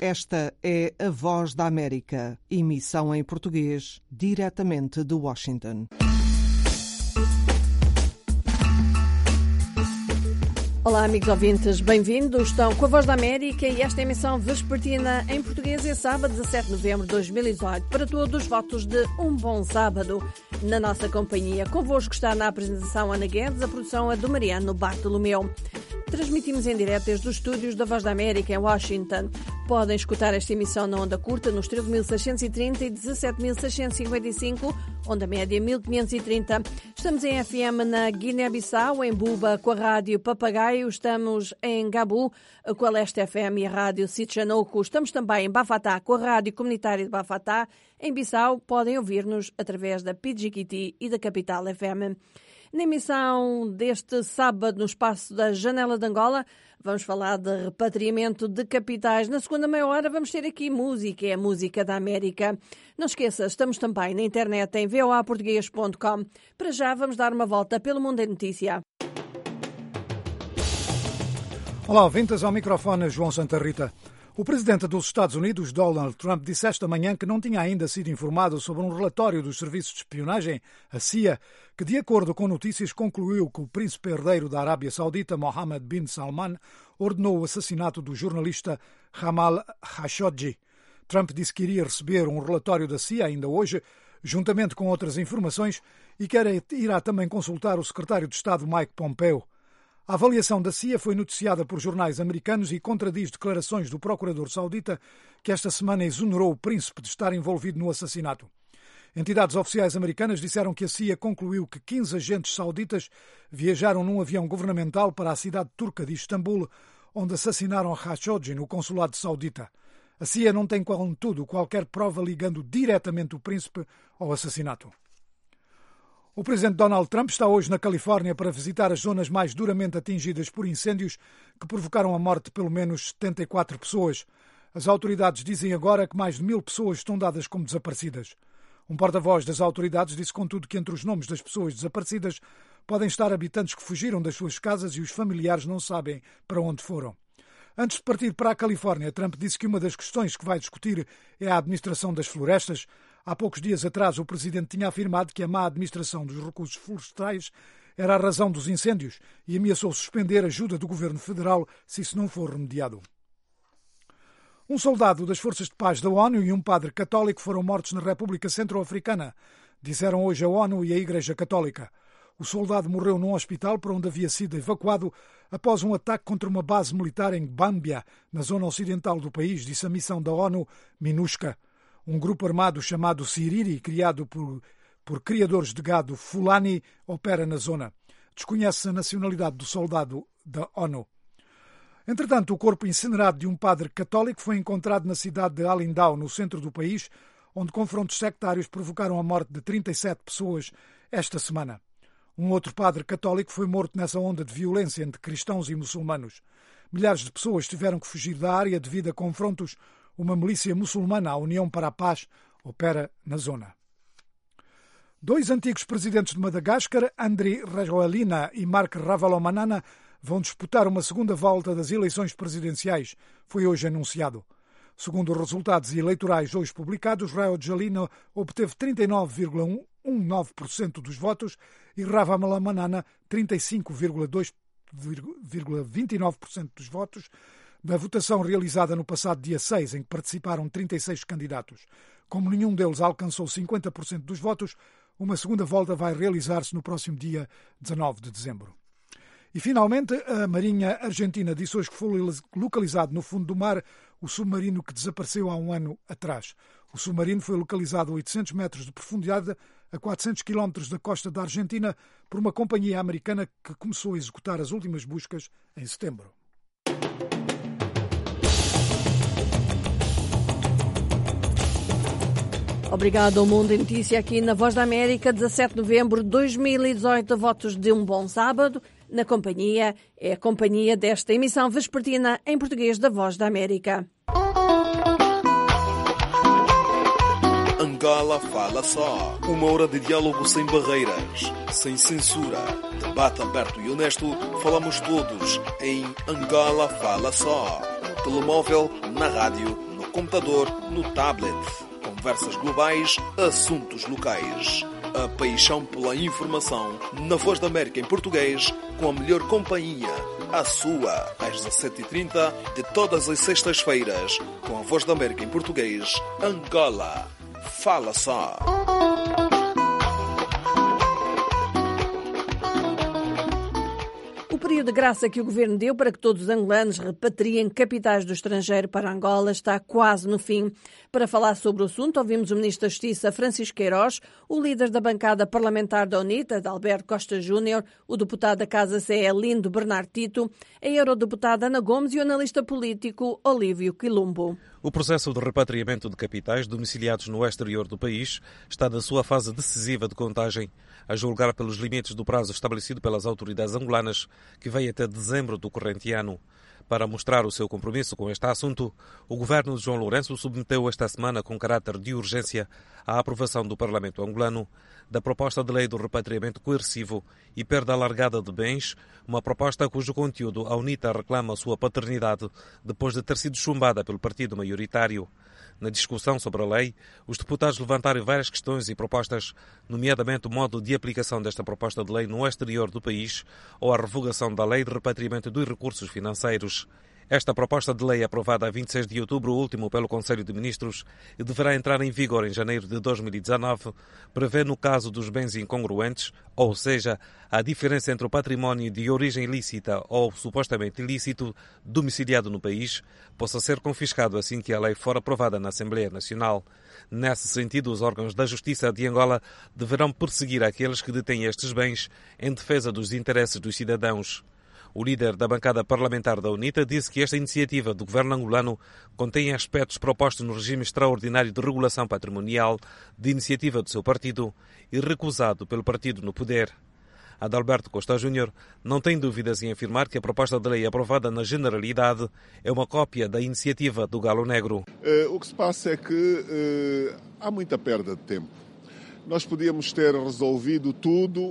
Esta é a Voz da América, emissão em português, diretamente de Washington. Olá, amigos ouvintes, bem-vindos. Estão com a Voz da América e esta emissão vespertina em português é sábado, 17 de novembro de 2018. Para todos, votos de um bom sábado na nossa companhia. Convosco está na apresentação Ana Guedes, a produção é do Mariano Bartolomeu. Transmitimos em direto desde os estúdios da Voz da América em Washington. Podem escutar esta emissão na onda curta nos 13.630 e 17.655, onda média 1.530. Estamos em FM na Guiné-Bissau, em Buba com a rádio Papagaio. Estamos em Gabu com a Leste FM e a rádio Sitchanoku. Estamos também em Bafatá com a rádio comunitária de Bafatá. Em Bissau podem ouvir-nos através da Pidjiquiti e da Capital FM. Na emissão deste sábado, no espaço da Janela de Angola, vamos falar de repatriamento de capitais. Na segunda meia hora vamos ter aqui música, é a música da América. Não esqueça, estamos também na internet em voaportugues.com. Para já vamos dar uma volta pelo mundo em notícia. Olá, ouvintes, ao microfone João Santa Rita. O presidente dos Estados Unidos, Donald Trump, disse esta manhã que não tinha ainda sido informado sobre um relatório dos serviços de espionagem, a CIA, que, de acordo com notícias, concluiu que o príncipe herdeiro da Arábia Saudita, Mohammed bin Salman, ordenou o assassinato do jornalista Jamal Khashoggi. Trump disse que iria receber um relatório da CIA ainda hoje, juntamente com outras informações, e que irá também consultar o secretário de Estado Mike Pompeo. A avaliação da CIA foi noticiada por jornais americanos e contradiz declarações do procurador saudita que esta semana exonerou o príncipe de estar envolvido no assassinato. Entidades oficiais americanas disseram que a CIA concluiu que 15 agentes sauditas viajaram num avião governamental para a cidade turca de Istambul, onde assassinaram Khashoggi no consulado saudita. A CIA não tem, contudo, qualquer prova ligando diretamente o príncipe ao assassinato. O presidente Donald Trump está hoje na Califórnia para visitar as zonas mais duramente atingidas por incêndios que provocaram a morte de pelo menos 74 pessoas. As autoridades dizem agora que mais de 1.000 pessoas estão dadas como desaparecidas. Um porta-voz das autoridades disse, contudo, que entre os nomes das pessoas desaparecidas podem estar habitantes que fugiram das suas casas e os familiares não sabem para onde foram. Antes de partir para a Califórnia, Trump disse que uma das questões que vai discutir é a administração das florestas. Há poucos dias atrás, o presidente tinha afirmado que a má administração dos recursos florestais era a razão dos incêndios e ameaçou suspender a ajuda do governo federal se isso não for remediado. Um soldado das Forças de Paz da ONU e um padre católico foram mortos na República Centro-Africana, disseram hoje a ONU e a Igreja Católica. O soldado morreu num hospital para onde havia sido evacuado após um ataque contra uma base militar em Gambia, na zona ocidental do país, disse a missão da ONU, MINUSCA. Um grupo armado chamado Siriri, criado por criadores de gado Fulani, opera na zona. Desconhece a nacionalidade do soldado da ONU. Entretanto, o corpo incinerado de um padre católico foi encontrado na cidade de Alindao, no centro do país, onde confrontos sectários provocaram a morte de 37 pessoas esta semana. Um outro padre católico foi morto nessa onda de violência entre cristãos e muçulmanos. Milhares de pessoas tiveram que fugir da área devido a confrontos. Uma milícia muçulmana, a União para a Paz, opera na zona. 2 antigos presidentes de Madagascar, Andry Rajoelina e Marc Ravalomanana, vão disputar uma segunda volta das eleições presidenciais. Foi hoje anunciado. Segundo os resultados eleitorais hoje publicados, Rajoelina obteve 39,19% dos votos e Ravalomanana 35,29% dos votos, da votação realizada no passado dia 6, em que participaram 36 candidatos. Como nenhum deles alcançou 50% dos votos, uma segunda volta vai realizar-se no próximo dia 19 de dezembro. E, finalmente, a Marinha Argentina disse hoje que foi localizado no fundo do mar o submarino que desapareceu há um ano atrás. O submarino foi localizado a 800 metros de profundidade, a 400 quilómetros da costa da Argentina, por uma companhia americana que começou a executar as últimas buscas em setembro. Obrigado ao Mundo em Notícia aqui na Voz da América, 17 de novembro de 2018, votos de um bom sábado. Na companhia, é a companhia desta emissão vespertina em português da Voz da América. Angola Fala Só. Uma hora de diálogo sem barreiras, sem censura. Debate aberto e honesto. Falamos todos em Angola Fala Só. No telemóvel, na rádio, no computador, no tablet. Conversas globais, assuntos locais. A paixão pela informação na Voz da América em português, com a melhor companhia, a sua, às 17h30 de todas as sextas-feiras, com a Voz da América em português, Angola. Fala só! O período de graça que o Governo deu para que todos os angolanos repatriem capitais do estrangeiro para Angola está quase no fim. Para falar sobre o assunto, ouvimos o Ministro da Justiça, Francisco Queiroz, o líder da bancada parlamentar da UNITA, Adalberto Costa Júnior, o deputado da Casa CE, Lindo Bernardo Tito, a eurodeputada Ana Gomes e o analista político Olívio Quilumbo. O processo de repatriamento de capitais domiciliados no exterior do país está na sua fase decisiva de contagem, a julgar pelos limites do prazo estabelecido pelas autoridades angolanas, que vai até dezembro do corrente ano. Para mostrar o seu compromisso com este assunto, o governo de João Lourenço submeteu esta semana, com caráter de urgência, à aprovação do Parlamento angolano da proposta de lei do repatriamento coercivo e perda alargada de bens, uma proposta cujo conteúdo a UNITA reclama sua paternidade depois de ter sido chumbada pelo partido maioritário. Na discussão sobre a lei, os deputados levantaram várias questões e propostas, nomeadamente o modo de aplicação desta proposta de lei no exterior do país ou a revogação da lei de repatriamento dos recursos financeiros. Esta proposta de lei, aprovada a 26 de outubro último pelo Conselho de Ministros e deverá entrar em vigor em janeiro de 2019, prevê no caso dos bens incongruentes, ou seja, a diferença entre o património de origem ilícita ou supostamente ilícito domiciliado no país, possa ser confiscado assim que a lei for aprovada na Assembleia Nacional. Nesse sentido, os órgãos da Justiça de Angola deverão perseguir aqueles que detêm estes bens em defesa dos interesses dos cidadãos. O líder da bancada parlamentar da UNITA disse que esta iniciativa do governo angolano contém aspectos propostos no regime extraordinário de regulação patrimonial de iniciativa do seu partido e recusado pelo partido no poder. Adalberto Costa Júnior não tem dúvidas em afirmar que a proposta de lei aprovada na generalidade é uma cópia da iniciativa do Galo Negro. O que se passa é que há muita perda de tempo. Nós podíamos ter resolvido tudo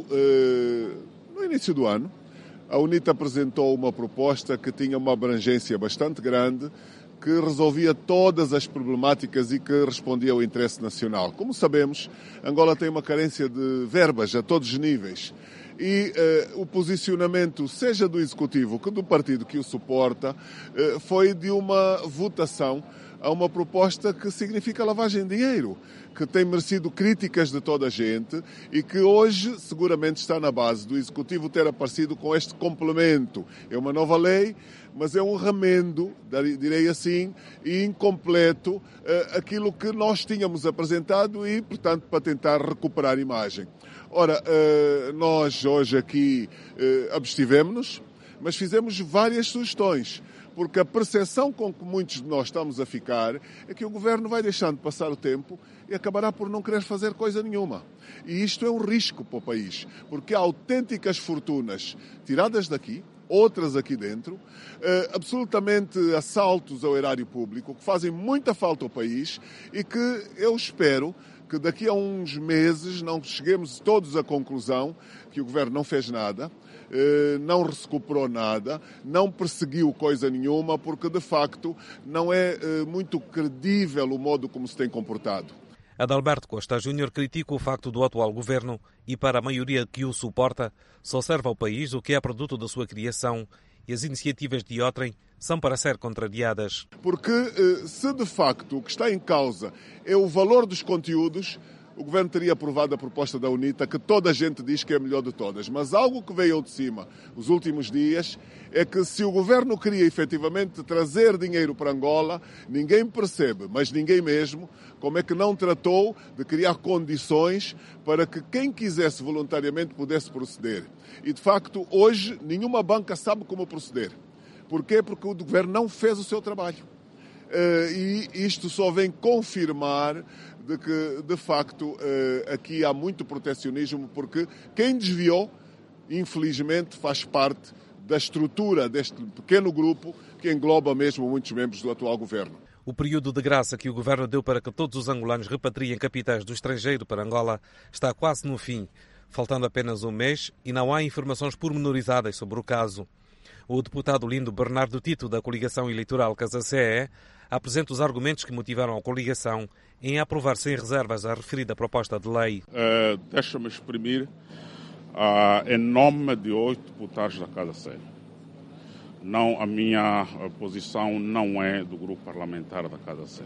no início do ano. A UNITA apresentou uma proposta que tinha uma abrangência bastante grande, que resolvia todas as problemáticas e que respondia ao interesse nacional. Como sabemos, Angola tem uma carência de verbas a todos os níveis. E o posicionamento, seja do Executivo que do partido que o suporta, foi de uma votação a uma proposta que significa lavagem de dinheiro, que tem merecido críticas de toda a gente e que hoje seguramente está na base do Executivo ter aparecido com este complemento. É uma nova lei, mas é um remendo, direi assim, e incompleto aquilo que nós tínhamos apresentado e, portanto, para tentar recuperar a imagem. Ora, nós hoje aqui abstivemos-nos, mas fizemos várias sugestões, porque a percepção com que muitos de nós estamos a ficar é que o Governo vai deixando passar o tempo e acabará por não querer fazer coisa nenhuma. E isto é um risco para o país, porque há autênticas fortunas tiradas daqui, outras aqui dentro, absolutamente assaltos ao erário público, que fazem muita falta ao país e que eu espero que daqui a uns meses não cheguemos todos à conclusão que o Governo não fez nada, não recuperou nada, não perseguiu coisa nenhuma, porque de facto não é muito credível o modo como se tem comportado. Adalberto Costa Júnior critica o facto do atual governo e, para a maioria que o suporta, só serve ao país o que é produto da sua criação e as iniciativas de outrem são para ser contrariadas. Porque se de facto o que está em causa é o valor dos conteúdos, o Governo teria aprovado a proposta da UNITA, que toda a gente diz que é a melhor de todas. Mas algo que veio de cima os últimos dias é que se o Governo queria efetivamente trazer dinheiro para Angola, ninguém percebe, mas ninguém mesmo, como é que não tratou de criar condições para que quem quisesse voluntariamente pudesse proceder. E de facto, hoje, nenhuma banca sabe como proceder. Porquê? Porque o Governo não fez o seu trabalho. E isto só vem confirmar de que, de facto, aqui há muito protecionismo, porque quem desviou, infelizmente, faz parte da estrutura deste pequeno grupo que engloba mesmo muitos membros do atual governo. O período de graça que o governo deu para que todos os angolanos repatriem capitais do estrangeiro para Angola está quase no fim, faltando apenas um mês e não há informações pormenorizadas sobre o caso. O deputado Lindo Bernardo Tito, da coligação eleitoral Casa-CE, apresenta os argumentos que motivaram a coligação em aprovar sem reservas a referida proposta de lei. Deixa-me exprimir em nome de 8 deputados da Casa-CE. Não, a minha posição não é do grupo parlamentar da Casa-CE.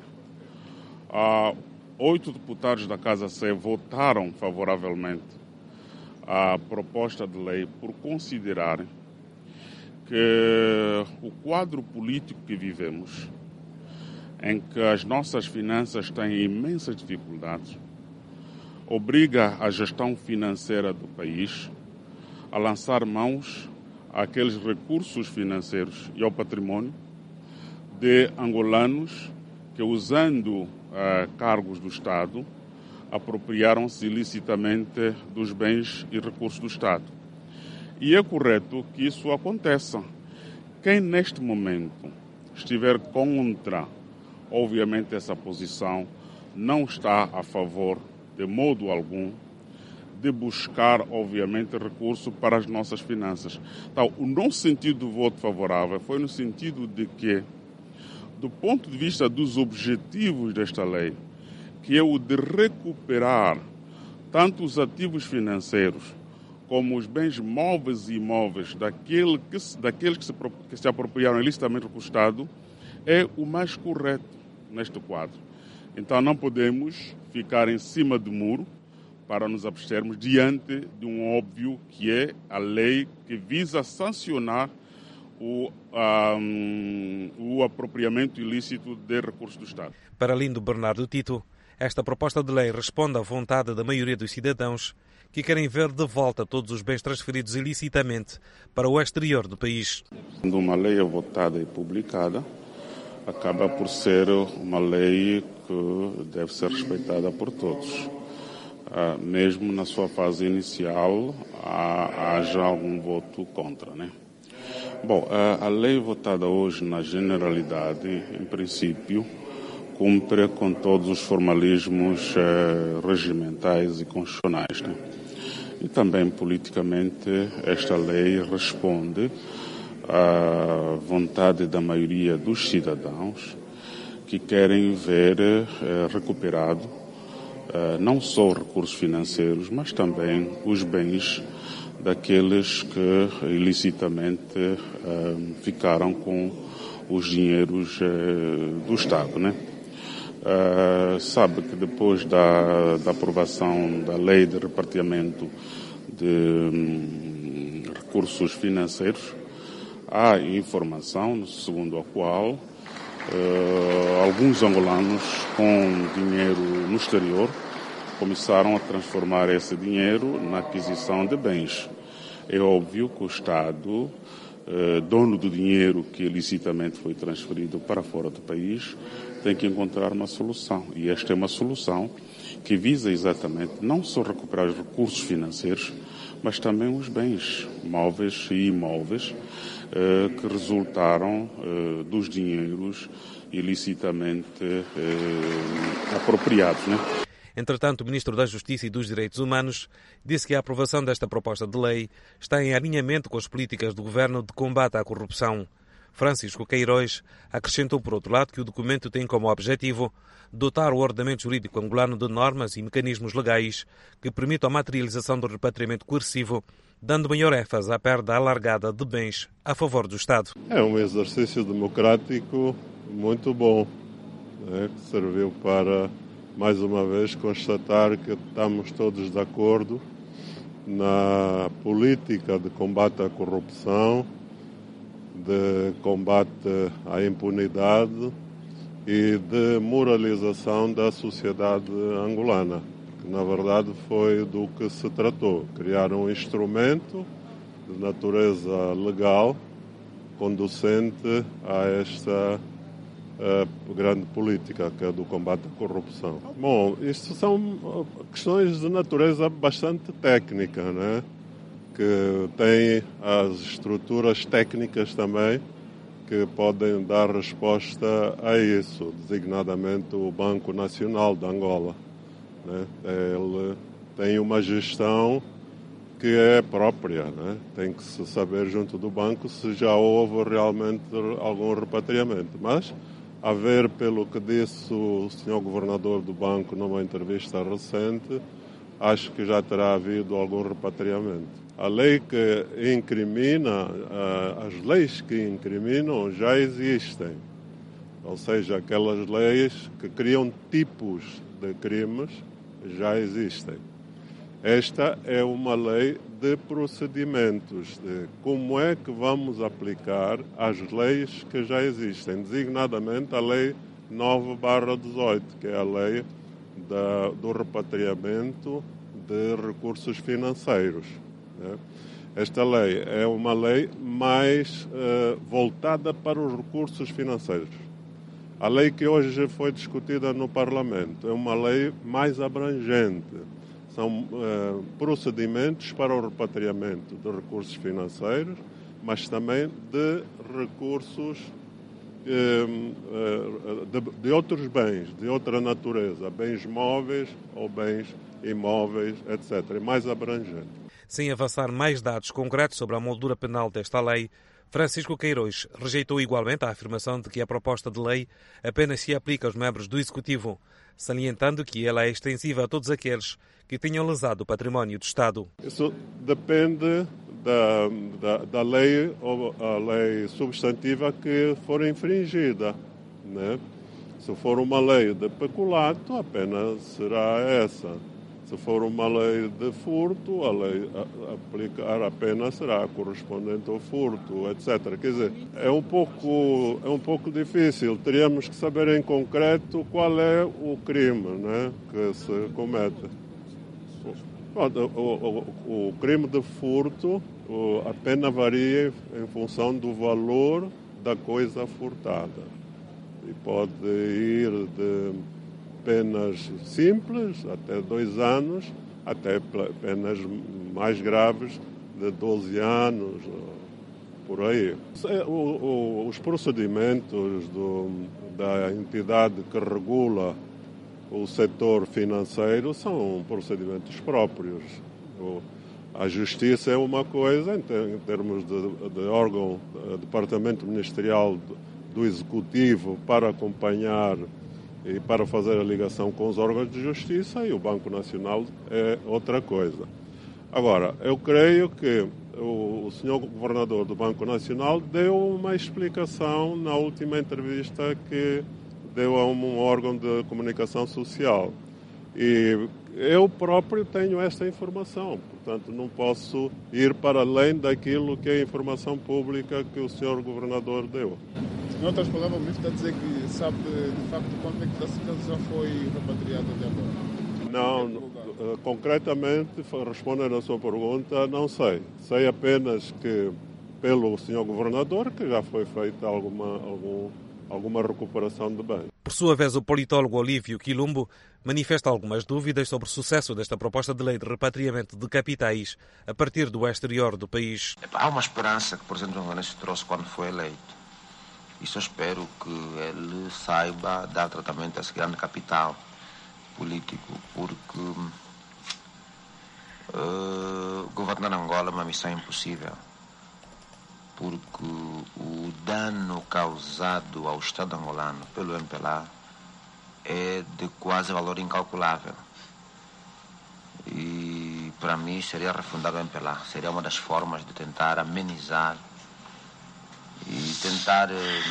8 deputados da Casa-CE votaram favoravelmente à proposta de lei por considerarem que o quadro político que vivemos, em que as nossas finanças têm imensas dificuldades, obriga a gestão financeira do país a lançar mãos àqueles recursos financeiros e ao património de angolanos que, usando cargos do Estado, apropriaram-se ilicitamente dos bens e recursos do Estado. E é correto que isso aconteça. Quem neste momento estiver contra, obviamente, essa posição, não está a favor, de modo algum, de buscar, obviamente, recurso para as nossas finanças. Então, o nosso sentido do voto favorável foi no sentido de que, do ponto de vista dos objetivos desta lei, que é o de recuperar tanto os ativos financeiros como os bens móveis e imóveis daqueles que se apropriaram ilicitamente do Estado, é o mais correto neste quadro. Então não podemos ficar em cima do muro para nos abstermos diante de um óbvio que é a lei que visa sancionar o apropriamento ilícito de recursos do Estado. Para Lindo Bernardo Tito, esta proposta de lei responde à vontade da maioria dos cidadãos que querem ver de volta todos os bens transferidos ilicitamente para o exterior do país. Quando uma lei é votada e publicada, acaba por ser uma lei que deve ser respeitada por todos. Mesmo na sua fase inicial, haja algum voto contra, né? Bom, a lei votada hoje, na generalidade, em princípio, cumpre com todos os formalismos regimentais e constitucionais, né? E também, politicamente, esta lei responde à vontade da maioria dos cidadãos que querem ver recuperado não só recursos financeiros, mas também os bens daqueles que ilicitamente ficaram com os dinheiros do Estado, né? Sabe que depois da aprovação da lei de repartimento de recursos financeiros, há informação segundo a qual alguns angolanos com dinheiro no exterior começaram a transformar esse dinheiro na aquisição de bens. É óbvio que o Estado, dono do dinheiro que ilicitamente foi transferido para fora do país, tem que encontrar uma solução. E esta é uma solução que visa exatamente não só recuperar os recursos financeiros, mas também os bens móveis e imóveis que resultaram dos dinheiros ilicitamente apropriados, né? Entretanto, o Ministro da Justiça e dos Direitos Humanos disse que a aprovação desta proposta de lei está em alinhamento com as políticas do Governo de combate à corrupção. Francisco Queiroz acrescentou, por outro lado, que o documento tem como objetivo dotar o ordenamento jurídico angolano de normas e mecanismos legais que permitam a materialização do repatriamento coercivo, dando maior ênfase à perda alargada de bens a favor do Estado. É um exercício democrático muito bom, né, que serviu para, mais uma vez, constatar que estamos todos de acordo na política de combate à corrupção, de combate à impunidade e de moralização da sociedade angolana. Que, na verdade, foi do que se tratou. Criar um instrumento de natureza legal conducente a esta grande política, que é do combate à corrupção. Bom, isto são questões de natureza bastante técnica, né? Que tem as estruturas técnicas também que podem dar resposta a isso, designadamente o Banco Nacional de Angola, né? Ele tem uma gestão que é própria, né? Tem que se saber junto do banco se já houve realmente algum repatriamento. Mas, a ver pelo que disse o senhor governador do banco numa entrevista recente, acho que já terá havido algum repatriamento. A lei que incrimina, as leis que incriminam já existem. Ou seja, aquelas leis que criam tipos de crimes já existem. Esta é uma lei de procedimentos, de como é que vamos aplicar as leis que já existem, designadamente a Lei 9/18, que é a lei do repatriamento de recursos financeiros. Né? Esta lei é uma lei mais voltada para os recursos financeiros. A lei que hoje foi discutida no Parlamento é uma lei mais abrangente. São procedimentos para o repatriamento de recursos financeiros, mas também de recursos de outros bens, de outra natureza, bens móveis ou bens imóveis, etc. É mais abrangente. Sem avançar mais dados concretos sobre a moldura penal desta lei, Francisco Queiroz rejeitou igualmente a afirmação de que a proposta de lei apenas se aplica aos membros do Executivo, salientando que ela é extensiva a todos aqueles que tenham lesado o património do Estado. Isso depende da lei ou a lei substantiva que for infringida, né? Se for uma lei de peculato, a pena será essa. Se for uma lei de furto, a lei a aplicar a pena será correspondente ao furto, etc. Quer dizer, é um pouco difícil. Teríamos que saber em concreto qual é o crime, né, que se comete. O crime de furto, a pena varia em função do valor da coisa furtada. E pode ir de penas simples, até 2 anos, até penas mais graves, de 12 anos, por aí. Os procedimentos da entidade que regula o setor financeiro são procedimentos próprios. A justiça é uma coisa, em termos de órgão, departamento ministerial do Executivo para acompanhar e para fazer a ligação com os órgãos de justiça, e o Banco Nacional é outra coisa. Agora, eu creio que o senhor governador do Banco Nacional deu uma explicação na última entrevista que deu a um órgão de comunicação social. E eu próprio tenho esta informação, portanto não posso ir para além daquilo que é a informação pública que o senhor governador deu. Em outras palavras, o ministro está a dizer que sabe de facto quanto é que da cidade já foi repatriada até agora? Não, concretamente, respondendo à sua pergunta, não sei. Sei apenas que pelo senhor governador que já foi feita alguma recuperação de bens. Por sua vez, o politólogo Olívio Quilumbo manifesta algumas dúvidas sobre o sucesso desta proposta de lei de repatriamento de capitais a partir do exterior do país. Há uma esperança que o presidente João Lourenço trouxe quando foi eleito. E só espero que ele saiba dar tratamento a esse grande capital político, porque governar Angola é uma missão impossível. Porque o dano causado ao Estado angolano pelo MPLA é de quase valor incalculável. E para mim seria refundar o MPLA. Seria uma das formas de tentar amenizar e tentar,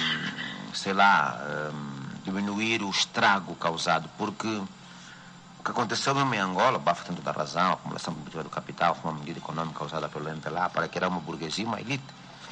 diminuir o estrago causado. Porque o que aconteceu mesmo em Angola, o Bafa tem toda a razão, a acumulação produtiva do capital foi uma medida econômica causada pelo MPLA para criar uma burguesia, uma elite.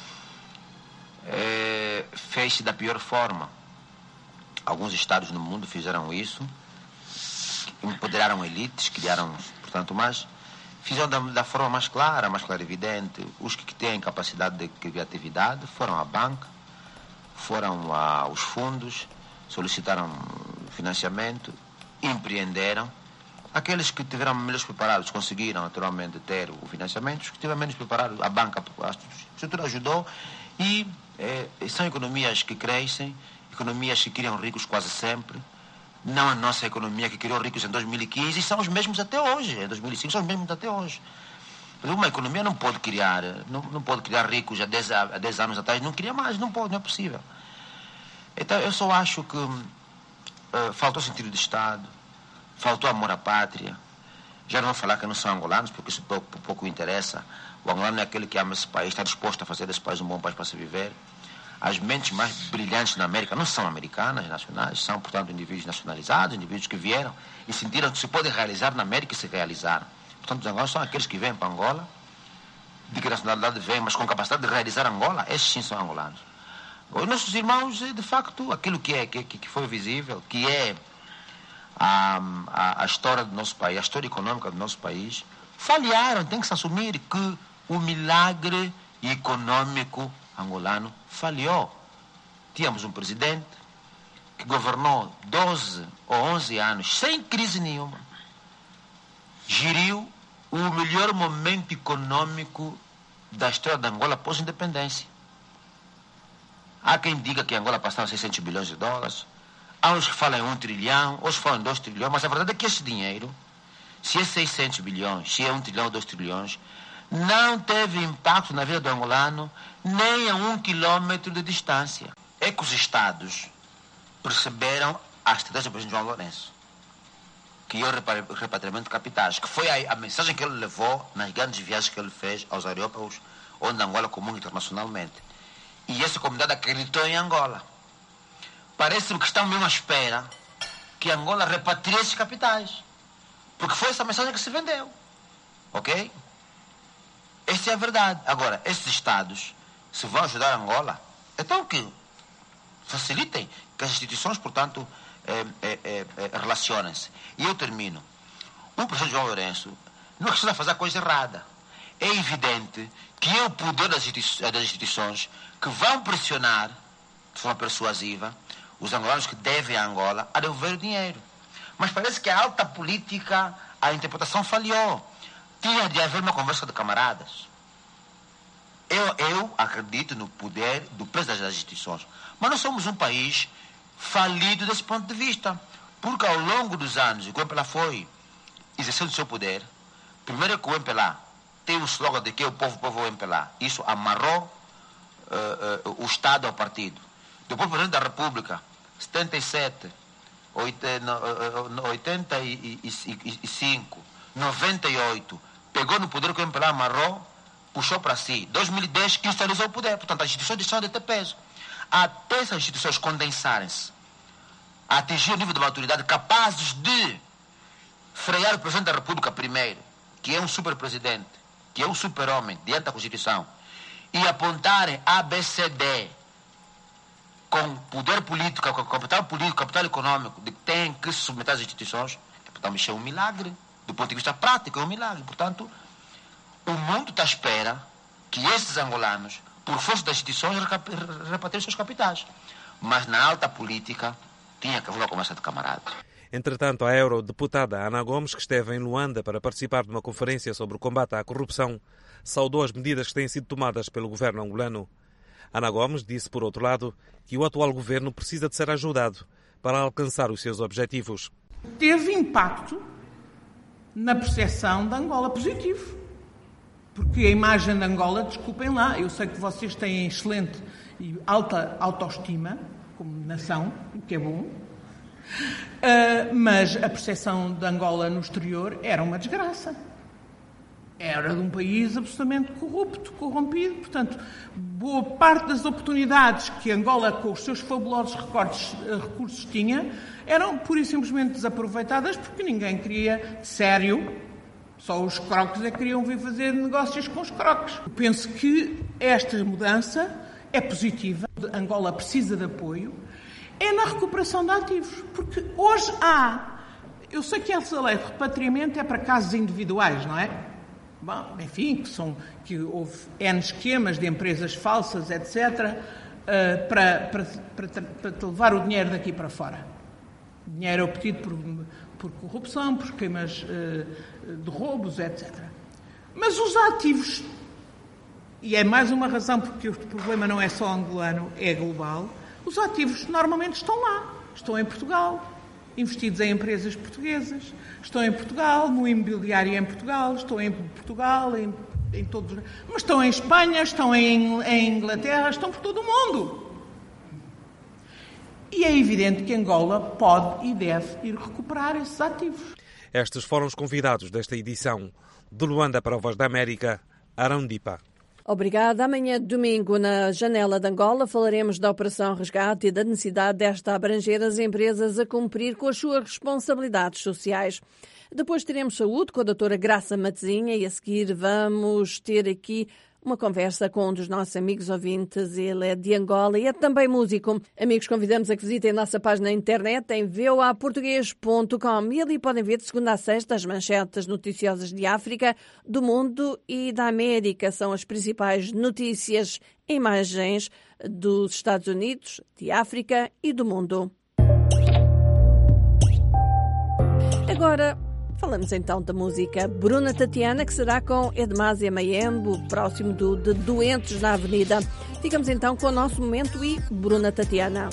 Fez-se da pior forma. Alguns estados no mundo fizeram isso, empoderaram elites, criaram, portanto, mas fizeram da forma mais clara, mais clarividente. Os que têm capacidade de criatividade foram à banca, foram aos fundos, solicitaram financiamento, empreenderam. Aqueles que estiveram menos preparados conseguiram naturalmente ter o financiamento, os que estiveram menos preparados, a banca, a estrutura ajudou. E são economias que crescem, economias que criam ricos quase sempre. Não a nossa economia que criou ricos em 2015 e são os mesmos até hoje. Em 2005 são os mesmos até hoje. Uma economia não pode criar ricos há 10 anos atrás, não cria mais, não pode, não é possível. Então eu só acho que faltou sentido de Estado, faltou amor à pátria. Já não vou falar que não são angolanos, porque isso pouco interessa. O angolano é aquele que ama esse país, está disposto a fazer desse país um bom país para se viver. As mentes mais brilhantes na América não são americanas, nacionais, são, portanto, indivíduos nacionalizados, indivíduos que vieram e sentiram que se pode realizar na América e se realizaram. Portanto, os angolanos são aqueles que vêm para Angola, de que nacionalidade vêm, mas com capacidade de realizar Angola, esses sim são angolanos. Os nossos irmãos, de facto, aquilo que foi visível, que é a história do nosso país, a história econômica do nosso país, falharam. Tem que se assumir que o milagre econômico angolano falhou. Tínhamos um presidente que governou 12 ou 11 anos sem crise nenhuma. Geriu o melhor momento econômico da história de Angola pós-independência. Há quem diga que Angola passava 600 bilhões de dólares. Há uns que falam em 1 trilhão, outros falam em 2 trilhões, mas a verdade é que esse dinheiro, se é 600 bilhões, se é 1 trilhão ou 2 trilhões, não teve impacto na vida do angolano nem a 1 quilômetro de distância. É que os Estados perceberam a estratégia do presidente João Lourenço, que é o repatriamento de capitais, que foi a mensagem que ele levou nas grandes viagens que ele fez aos aeroportos, onde Angola é comum internacionalmente. E essa comunidade acreditou em Angola. Parece-me que estão mesmo à espera que Angola repatrie esses capitais, porque foi essa mensagem que se vendeu. Ok? Essa é a verdade. Agora, esses Estados, se vão ajudar Angola, então que facilitem, que as instituições, portanto, relacionem-se. E eu termino. O professor João Lourenço não precisa fazer a coisa errada. É evidente que é o poder das instituições que vão pressionar, de forma persuasiva, os angolanos que devem a Angola a devolver o dinheiro. Mas parece que a alta política, a interpretação falhou. Tinha de haver uma conversa de camaradas. Eu acredito no poder do peso das instituições. Mas nós somos um país falido desse ponto de vista. Porque ao longo dos anos, o MPLA foi exercendo o seu poder. Primeiro que o MPLA tem o slogan de que o povo é o MPLA. Isso amarrou o Estado ao partido. Depois o presidente da República, 77, 85, 98, pegou no poder que o MPLA amarrou, puxou para si. 2010 cristalizou o poder. Portanto, as instituições deixaram de ter peso. Até essas instituições condensarem-se, atingir o nível de maturidade capazes de frear o presidente da República primeiro, que é um super-presidente, que é um super-homem diante da Constituição, e apontarem A, B, C, D com poder político, com capital político, capital econômico, de que tem que se submeter às instituições, então isso é um milagre. Do ponto de vista prático, é um milagre. Portanto, o mundo está à espera que esses angolanos, por força das instituições, repatriem seus capitais. Mas na alta política tinha que haver uma conversa de camaradas. Entretanto, a eurodeputada Ana Gomes, que esteve em Luanda para participar de uma conferência sobre o combate à corrupção, saudou as medidas que têm sido tomadas pelo governo angolano. Ana Gomes disse, por outro lado, que o atual governo precisa de ser ajudado para alcançar os seus objetivos. Teve impacto na percepção de Angola positivo. Porque a imagem de Angola, desculpem lá, eu sei que vocês têm excelente e alta autoestima como nação, o que é bom, mas a percepção de Angola no exterior era uma desgraça. Era de um país absolutamente corrupto, corrompido. Portanto, boa parte das oportunidades que Angola, com os seus fabulosos recursos tinha, eram pura e simplesmente desaproveitadas porque ninguém queria, de sério, só os croques é que queriam vir fazer negócios com os croques. Eu penso que esta mudança é positiva. Angola precisa de apoio. É na recuperação de ativos. Porque hoje há... Eu sei que essa lei de repatriamento é para casos individuais, não é? Bom, enfim, que houve N esquemas de empresas falsas, etc., para te levar o dinheiro daqui para fora. Dinheiro obtido por corrupção, por esquemas de roubos, etc. Mas os ativos, e é mais uma razão porque o problema não é só angolano, é global, os ativos normalmente estão lá, estão em Portugal, investidos em empresas portuguesas, estão em Portugal, no imobiliário em Portugal, estão em Portugal, em em todos, mas estão em Espanha, estão em Inglaterra, estão por todo o mundo. E é evidente que Angola pode e deve ir recuperar esses ativos. Estes foram os convidados desta edição de Luanda para a Voz da América, Arão Dipa. Obrigada. Amanhã, domingo, na Janela de Angola, falaremos da Operação Resgate e da necessidade desta abranger as empresas a cumprir com as suas responsabilidades sociais. Depois teremos saúde com a doutora Graça Matezinha e a seguir vamos ter aqui uma conversa com um dos nossos amigos ouvintes. Ele é de Angola e é também músico. Amigos, convidamos a que visitem a nossa página na internet em voaportugues.com e ali podem ver de segunda a sexta as manchetes noticiosas de África, do mundo e da América. São as principais notícias e imagens dos Estados Unidos, de África e do mundo. Agora falamos então da música Bruna Tatiana, que será com Edmásia Mayembo, próximo de Doentes na Avenida. Ficamos então com o nosso momento e Bruna Tatiana.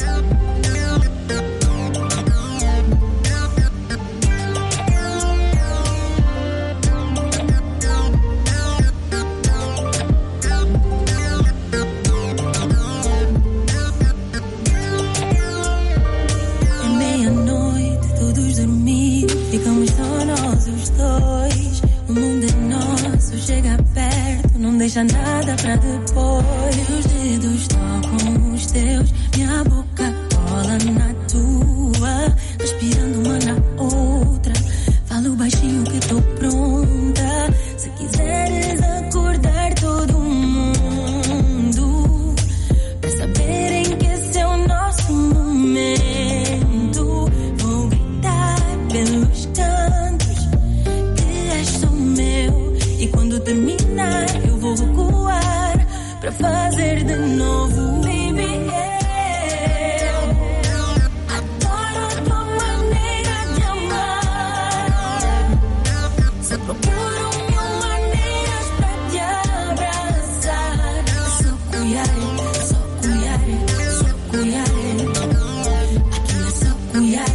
Ficamos só nós os dois. O mundo é nosso, chega perto, não deixa nada pra depois. Meus dedos tocam os teus, minha boca cola na tua, respirando uma na outra. Falo baixinho que tô pronta. Se quiseres acordar todo mundo, pra saberem que esse é o nosso momento, vou gritar pelos cantos que és só meu. E quando terminar eu vou recuar pra fazer de novo. Baby, eu adoro a tua maneira de amar. Só procuro mil maneiras pra te abraçar. Só cuidar, só cuidar, só cuidar. Aquilo é só cuidar.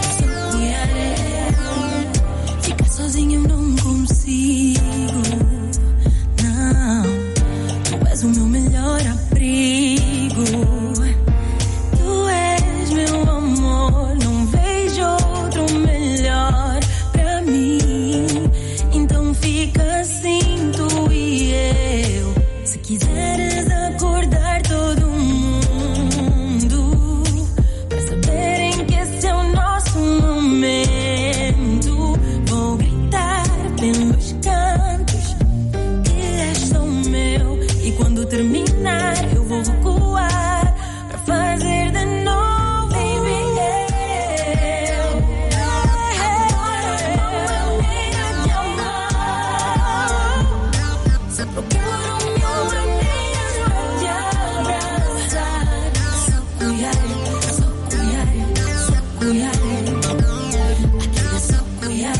Sozinho eu não consigo, não. Tu és o meu melhor abrigo. Tu és meu amor, não vejo outro melhor pra mim. Então fica assim, tu e eu. Se quiseres acordar todo mundo, pra saberem que esse é o nosso momento, pelos cantos que és só meu. E quando terminar eu vou recuar pra fazer de novo. Baby, eu adoro a maneira de amar. Só procuro mil maneiras pra te abraçar. Só cuidar, só cuidar, só cuidar. Aquilo é só cuidar.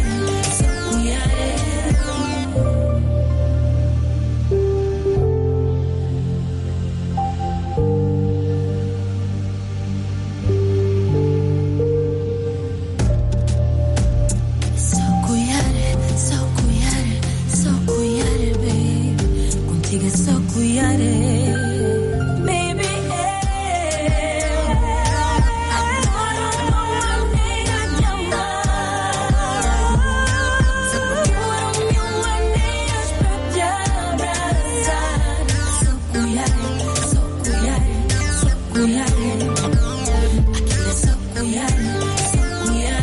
Só cuidar, baby, eu adoro a tua maneira de amar. Só procuro mil maneiras pra te abraçar. Só cuidar, só cuidar, só cuidar. Aquilo é só cuidar, só cuidar.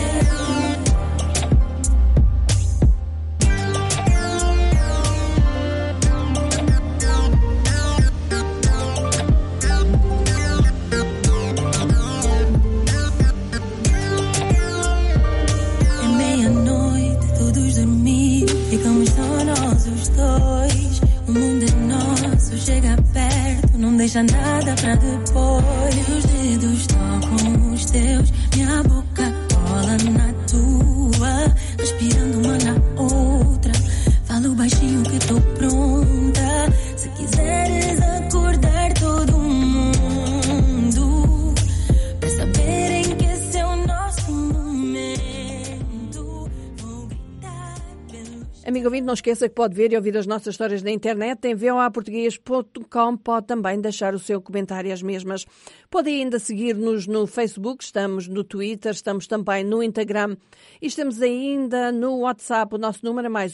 Não deixa nada pra depois. Meus dedos tocam os teus, minha boca cola na tua, respirando uma na outra. Falo baixinho que tô pronta. Se quiseres acordar todo mundo, pra saberem que esse é o nosso momento, vou gritar pelos Amigo ouvinte, não esqueça que pode ver e ouvir as nossas histórias na internet em voaportugues.com. Pode também deixar o seu comentário às mesmas. Pode ainda seguir-nos no Facebook, estamos no Twitter, estamos também no Instagram e estamos ainda no WhatsApp. O nosso número é mais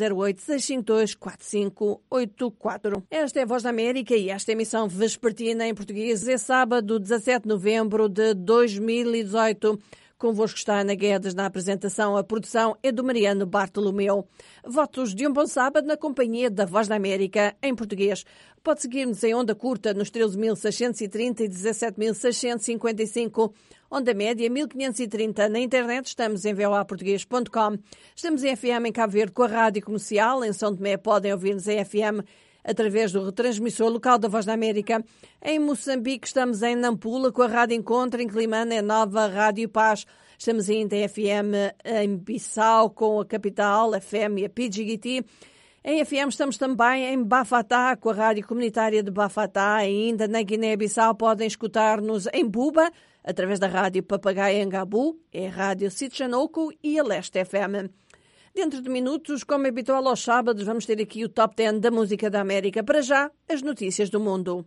908-652-4584. Esta é a Voz da América e esta emissão vespertina em português é sábado, 17 de novembro de 2018. Convosco está Ana Guedes na apresentação. A produção é do Mariano Bartolomeu. Votos de um bom sábado na companhia da Voz da América em português. Pode seguir-nos em onda curta nos 13.630 e 17.655. Onda média 1530. Na internet estamos em voaportugues.com. Estamos em FM em Cabo Verde com a Rádio Comercial. Em São Tomé podem ouvir-nos em FM através do retransmissor local da Voz da América. Em Moçambique estamos em Nampula com a Rádio Encontro, em Climane é Nova Rádio Paz. Estamos ainda em FM em Bissau com a Capital FM e a Pidjigiti. Em FM estamos também em Bafatá com a Rádio Comunitária de Bafatá. Ainda na Guiné-Bissau podem escutar-nos em Buba através da Rádio Papagaio Ngabu, é a Rádio Sitchanoku e a Leste FM. Dentro de minutos, como é habitual aos sábados, vamos ter aqui o Top 10 da Música da América. Para já, as notícias do mundo.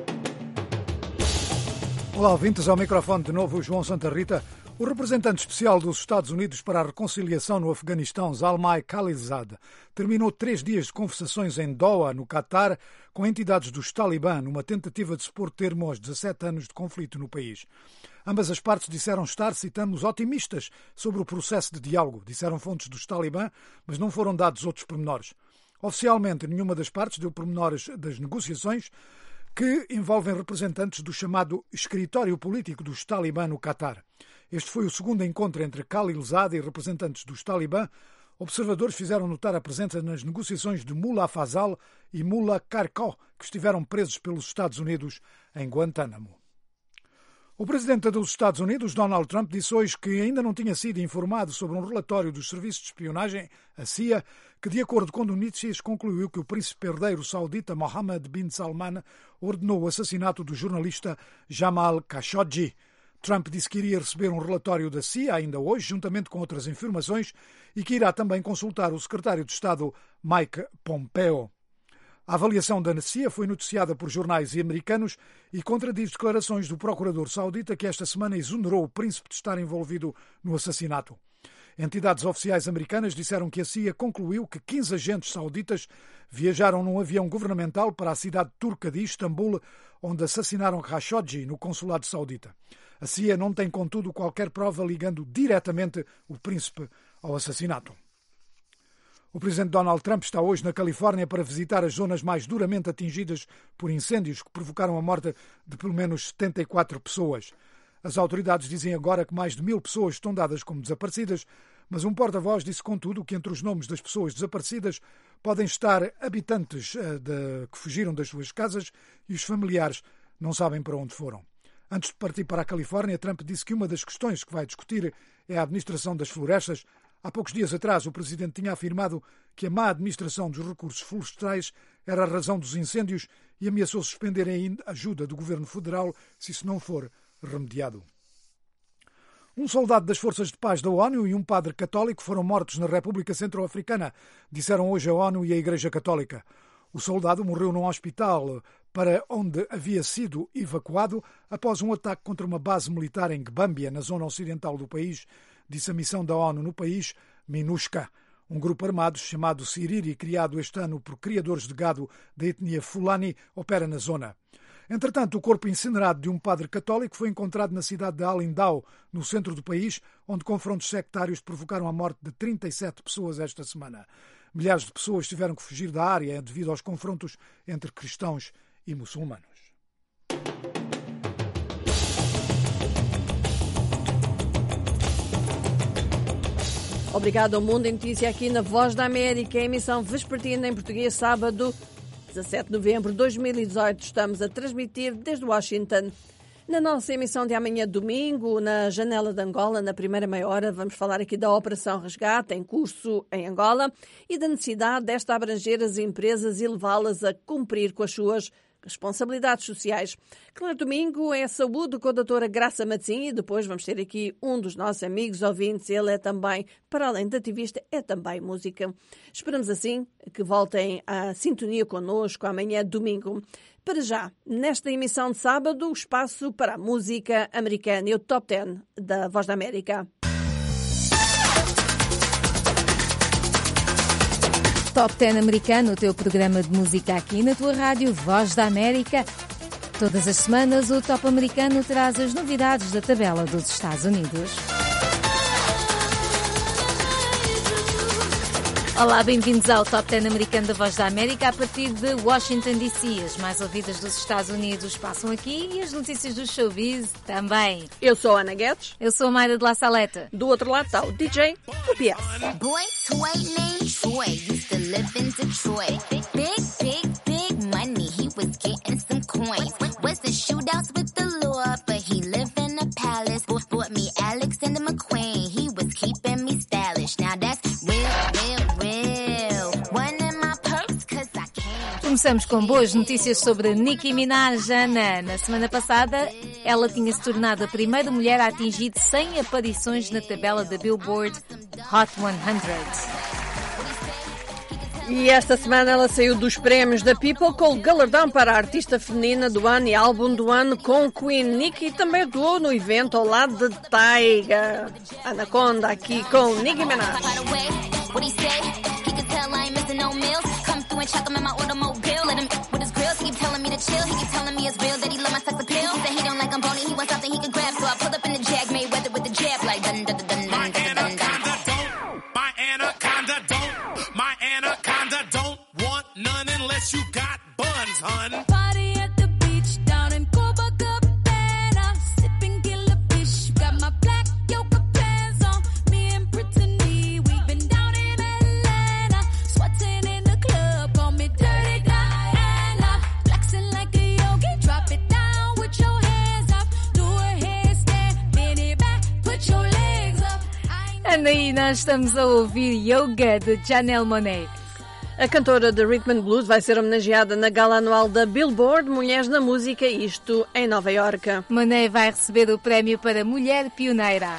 Olá, ouvintes, ao microfone de novo o João Santa Rita. O representante especial dos Estados Unidos para a reconciliação no Afeganistão, Zalmay Khalilzad, terminou 3 dias de conversações em Doha, no Catar, com entidades dos Talibã, numa tentativa de se pôr termo aos 17 anos de conflito no país. Ambas as partes disseram estar, citamos, otimistas sobre o processo de diálogo, disseram fontes dos Talibã, mas não foram dados outros pormenores. Oficialmente, nenhuma das partes deu pormenores das negociações que envolvem representantes do chamado escritório político dos Talibã no Catar. Este foi o segundo encontro entre Khalilzad e representantes dos Talibã. Observadores fizeram notar a presença nas negociações de Mullah Fazal e Mullah Karkó, que estiveram presos pelos Estados Unidos em Guantánamo. O presidente dos Estados Unidos, Donald Trump, disse hoje que ainda não tinha sido informado sobre um relatório dos serviços de espionagem, a CIA, que, de acordo com notícias, concluiu que o príncipe herdeiro saudita Mohammed bin Salman ordenou o assassinato do jornalista Jamal Khashoggi. Trump disse que iria receber um relatório da CIA ainda hoje, juntamente com outras informações, e que irá também consultar o secretário de Estado Mike Pompeo. A avaliação da CIA foi noticiada por jornais americanos e contradiz declarações do procurador saudita que esta semana exonerou o príncipe de estar envolvido no assassinato. Entidades oficiais americanas disseram que a CIA concluiu que 15 agentes sauditas viajaram num avião governamental para a cidade turca de Istambul, onde assassinaram Khashoggi no consulado saudita. A CIA não tem, contudo, qualquer prova ligando diretamente o príncipe ao assassinato. O presidente Donald Trump está hoje na Califórnia para visitar as zonas mais duramente atingidas por incêndios que provocaram a morte de pelo menos 74 pessoas. As autoridades dizem agora que mais de 1000 pessoas estão dadas como desaparecidas, mas um porta-voz disse, contudo, que entre os nomes das pessoas desaparecidas podem estar habitantes que fugiram das suas casas e os familiares não sabem para onde foram. Antes de partir para a Califórnia, Trump disse que uma das questões que vai discutir é a administração das florestas. Há poucos dias atrás, o presidente tinha afirmado que a má administração dos recursos florestais era a razão dos incêndios e ameaçou suspender a ajuda do governo federal se isso não for remediado. Um soldado das Forças de Paz da ONU e um padre católico foram mortos na República Centro-Africana, disseram hoje a ONU e a Igreja Católica. O soldado morreu num hospital para onde havia sido evacuado após um ataque contra uma base militar em Gbambia, na zona ocidental do país, disse a missão da ONU no país, MINUSCA. Um grupo armado chamado Siriri, criado este ano por criadores de gado da etnia Fulani, opera na zona. Entretanto, o corpo incinerado de um padre católico foi encontrado na cidade de Alindao, no centro do país, onde confrontos sectários provocaram a morte de 37 pessoas esta semana. Milhares de pessoas tiveram que fugir da área devido aos confrontos entre cristãos e muçulmanos. Obrigado ao Mundo em Notícia aqui na Voz da América, emissão vespertina em português, sábado, 17 de novembro de 2018. Estamos a transmitir desde Washington. Na nossa emissão de amanhã, domingo, na Janela de Angola, na primeira meia hora, vamos falar aqui da Operação Resgate em curso em Angola e da necessidade desta abranger as empresas e levá-las a cumprir com as suas responsabilidades sociais. Claro Domingo é saúde com a doutora Graça Matzinha e depois vamos ter aqui um dos nossos amigos ouvintes. Ele é também, para além de ativista, é também música. Esperamos assim que voltem à sintonia connosco amanhã domingo. Para já, nesta emissão de sábado, o espaço para a música americana e o Top 10 da Voz da América. Top 10 americano, o teu programa de música aqui na tua rádio Voz da América. Todas as semanas o Top americano traz as novidades da tabela dos Estados Unidos. Olá, bem-vindos ao Top 10 americano da Voz da América a partir de Washington DC. As mais ouvidas dos Estados Unidos passam aqui e as notícias do showbiz também. Eu sou a Ana Guedes. Eu sou a Mayra de La Saleta. Do outro lado está o DJ UPS. Boy toy named Troy used to live in Detroit. Big money, he was getting some coins. Wasn't shootouts with the law, but he lived in a palace. Bought me Alexander McQueen, he was keeping me stylish. Now that's real. Começamos com boas notícias sobre Nicki Minaj. Ana, na semana passada, ela tinha se tornado a primeira mulher a atingir 100 aparições na tabela da Billboard Hot 100. E esta semana ela saiu dos prémios da People com o galardão para a artista feminina do ano e álbum do ano com Queen. Nicki também atuou no evento ao lado de Tyga. Anaconda aqui com Nicki Minaj. And chuck him in my automobile. Let him with his grills. He keep telling me to chill. He keep telling me it's real that he love my sex appeal. He said he don't like I'm bony. He wants something he can grab. So I pulled up in the Jag, Mayweather with the jab, like dun dun dun dun dun dun dun dun. My anaconda don't want none unless you got buns, hun. Party at the beach down in Copacabana, sipping killer fish. Got my black yoga pants on. Me and Brittany, we've been down in Atlanta, sweating in the club. Call me Dirty Diana, flexing like a yogi. Drop it down with your hands up, do a headstand, bend it back, put your legs up. Ana, e nós estamos a ouvir Yoga de Janelle Monáe. A cantora de Rhythm and Blues vai ser homenageada na gala anual da Billboard Mulheres na Música, isto em Nova Iorque. Monáe vai receber o prémio para Mulher Pioneira.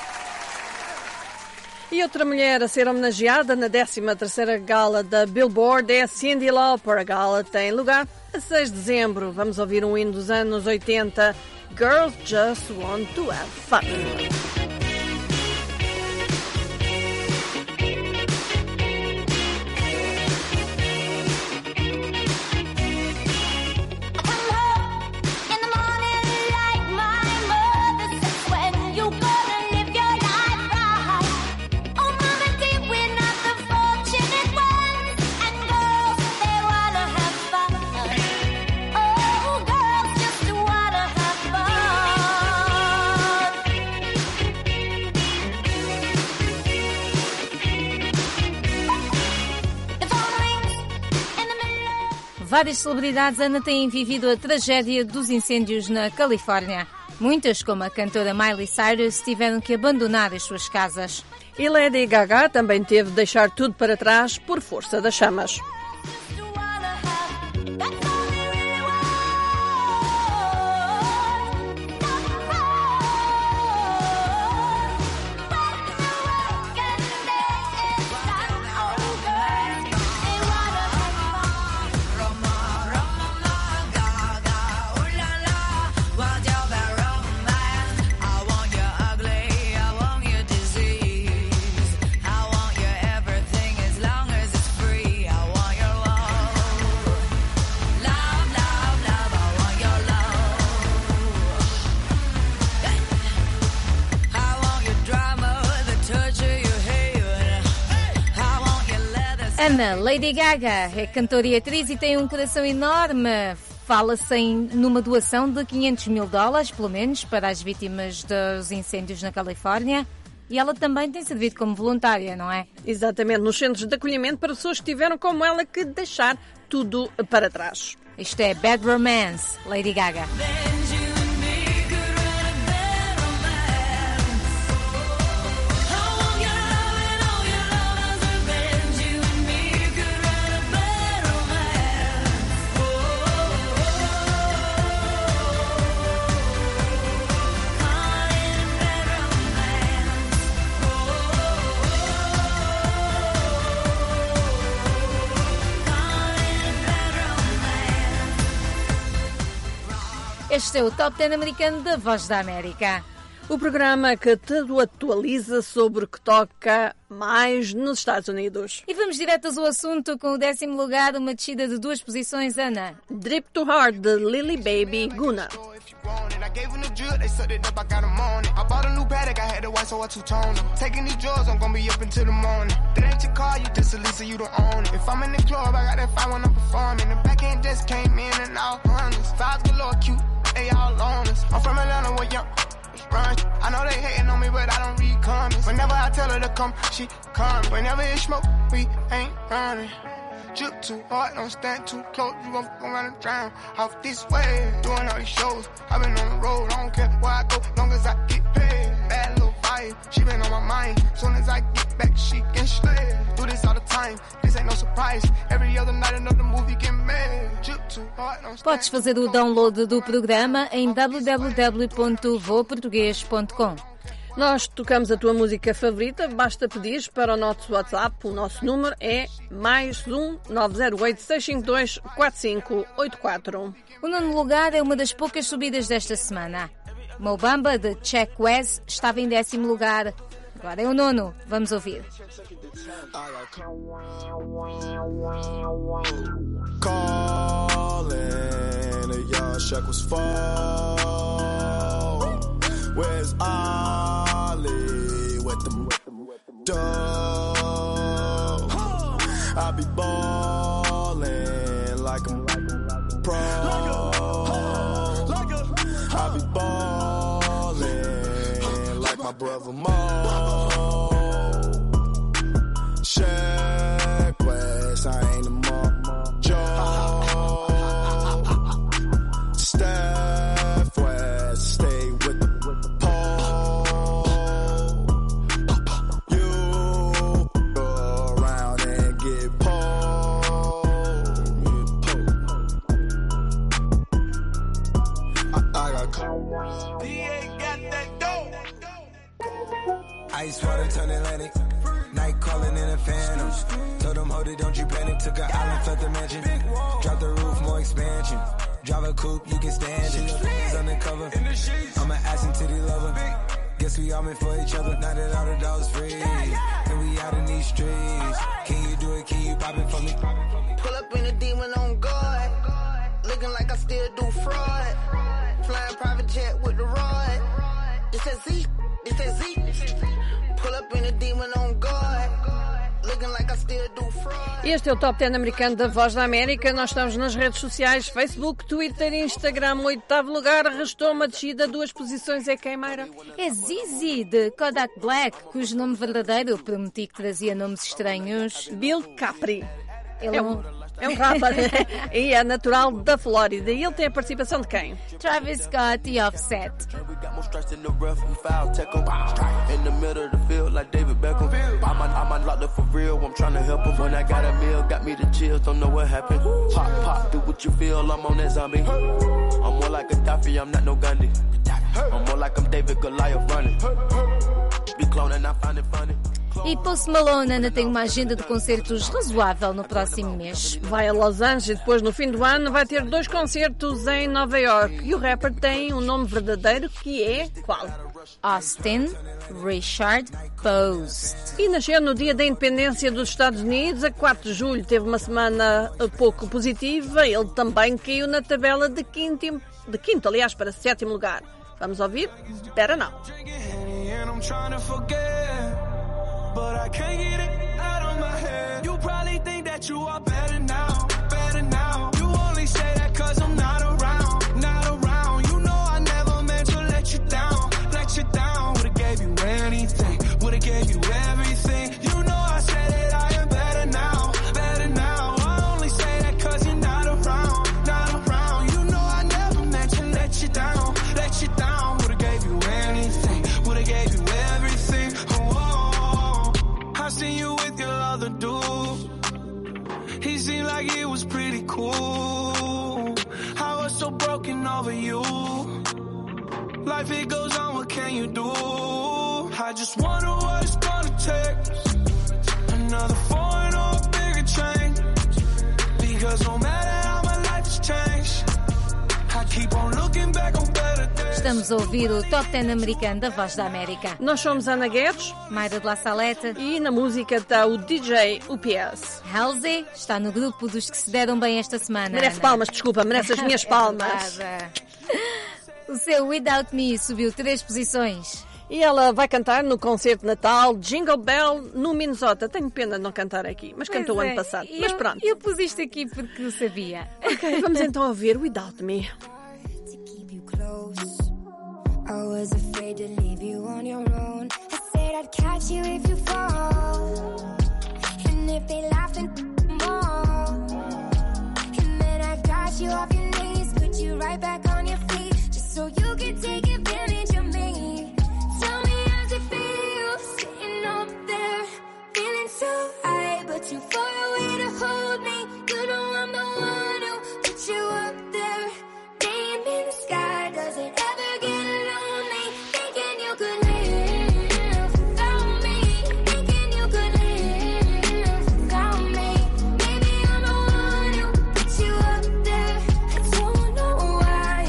E outra mulher a ser homenageada na 13ª gala da Billboard é a Cyndi Lauper. A gala tem lugar a 6 de dezembro. Vamos ouvir um hino dos anos 80, Girls Just Want to Have Fun. Várias celebridades, Ana, têm vivido a tragédia dos incêndios na Califórnia. Muitas, como a cantora Miley Cyrus, tiveram que abandonar as suas casas. E Lady Gaga também teve de deixar tudo para trás por força das chamas. Ana, Lady Gaga é cantora e atriz e tem um coração enorme. Fala-se numa doação de $500 mil, pelo menos, para as vítimas dos incêndios na Califórnia. E ela também tem servido como voluntária, não é? Exatamente, nos centros de acolhimento para pessoas que tiveram, como ela, que deixar tudo para trás. Isto é Bad Romance, Lady Gaga. Este é o Top 10 americano da Voz da América. O programa que te atualiza sobre o que toca mais nos Estados Unidos. E vamos diretos ao assunto com o 10º lugar, uma descida de 2 posições, Ana. Drip to Hard, de Lily Baby Guna. I gave him the drill, they sucked it up, I got him on it. I bought a new Patek, I had to white, so I two-toned them. Taking these drugs, I'm gonna be up until the morning. That ain't your car, you just a Lisa, you don't own it. If I'm in the club, I got that fire when I'm performing. The back end just came in and all hundreds. Fives galore, cute, they all on us. I'm from Atlanta, where young run. I know they hating on me, but I don't read comments. Whenever I tell her to come, she come. Whenever it's smoke, we ain't running. Drip too hard, don't stand too close. You gon' fuck around and drown off this way. Doing all these shows, I've been on the road. I don't care where I go, long as I get paid. Bad little vibe, she been on my mind. Soon as I get back, she can slay. Do this all the time, this ain't no surprise. Every other night another movie get made. Drip too hard, don't stand. Podes fazer o download do programa em www.voportugues.com. Nós tocamos a tua música favorita, basta pedir para o nosso WhatsApp. O nosso número é +1 908 652 4584. O 9º lugar é uma das poucas subidas desta semana. Mobamba, de Check West, estava em 10º lugar. Agora é o 9º. Vamos ouvir. Where's Ollie with them dough? I be ballin' like I'm pro. I be ballin' like my brother Mo. Check West, I ain't a more Joe. Steph West, stay with the Ice water turn Atlantic. Night calling in a phantom. Told them, hold it, don't you panic. Took an island, fled the mansion. Drop the roof, more expansion. Drive a coupe, you can stand it. He's undercover. I'm an ass and titty lover. Guess we all meant for each other. Now that all the dogs free, and we out in these streets. Can you do it? Can you pop it for me? Pull up in a demon on guard. Looking like I still do fraud. Flying private jet with the rod. It's that Z. It's that Z. Pull up in a demon on guard. Looking like I still do fraud. Este é o Top 10 americano da Voz da América. Nós estamos nas redes sociais, Facebook, Twitter e Instagram. 8º lugar, restou uma descida, 2 posições. É quem, Mayra? É Zizi, de Kodak Black, cujo nome verdadeiro prometi que trazia nomes estranhos. Bill Capri. Ele é um rapper e é natural da Flórida. E ele tem a participação de quem? Travis Scott e Offset. E Post Malone ainda tem uma agenda de concertos razoável no próximo mês. Vai a Los Angeles e depois, no fim do ano, vai ter 2 concertos em Nova York. E o rapper tem um nome verdadeiro que é qual? Austin Richard Post. E nasceu no dia da independência dos Estados Unidos, a 4 de julho. Teve uma semana pouco positiva. Ele também caiu na tabela de quinto, aliás, para 7º lugar. Vamos ouvir Better Now. But I can't get it out of my head. You probably think that you are better now, better now. You only say that cause I'm not around, not around. You know I never meant to let you down, let you down. Would've gave you anything, would've gave you everything. You know I said that I am better now, better now. I only say that cause you're not around, not around. You know I never meant to let you down, let you down. Would've gave you anything, would've gave you everything. I seen you with your other dude. He seemed like he was pretty cool. I was so broken over you. Life it goes on, what can you do? I just wonder what it's gonna take. Another foreign or a bigger change. Because no matter how my life has changed, I keep on looking back Estamos a ouvir o Top 10 americano da Voz da América. Nós somos Ana Guedes, Mayra de La Salete e na música está o DJ UPS. Halsey está no grupo dos que se deram bem esta semana. Merece palmas, desculpa, merece as minhas palmas. O seu Without Me subiu 3 posições. E ela vai cantar no concerto de Natal Jingle Bell no Minnesota. Tenho pena de não cantar aqui, mas cantou ano passado. Mas pronto. Eu pus isto aqui porque sabia. Ok, vamos então ouvir Without Me. I was afraid to leave you on your own. I said I'd catch you if you fall. And if they laugh and more. And then I got you off your knees, put you right back on your feet, just so you could take advantage of me. Tell me how's it feel, sitting up there, feeling so high, but too far away to hold me. You know I'm the one who put you up there. Name in the sky, does it ever get lonely? Thinking you could live without me. Thinking you could live without me. Maybe I'm the one who put you up there. I don't know why.